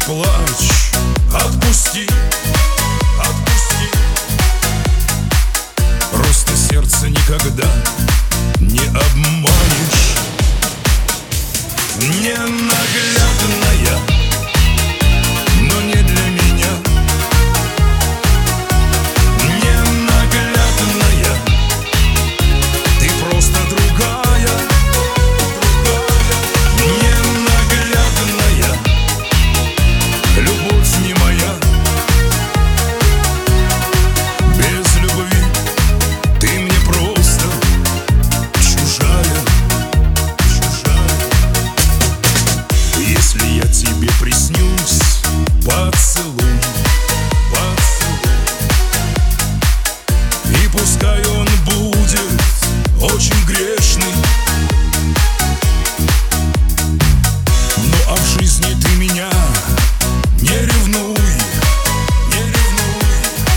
плачь, отпусти, отпусти. Просто сердце никогда не обманешь. Ненаглядная, но не для меня. Ненаглядная, ты просто другая, другая. Ненаглядная, любовь не моя. Без любви ты мне просто чужая, чужая. Если я тебе приснюсь, поцелуй, поцелуй. И пускай он будет очень грешный, но а в жизни ты меня не ревнуй, не ревнуй.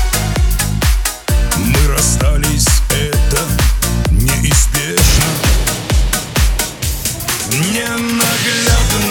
Мы расстались, это неизбежно. Ненаглядно.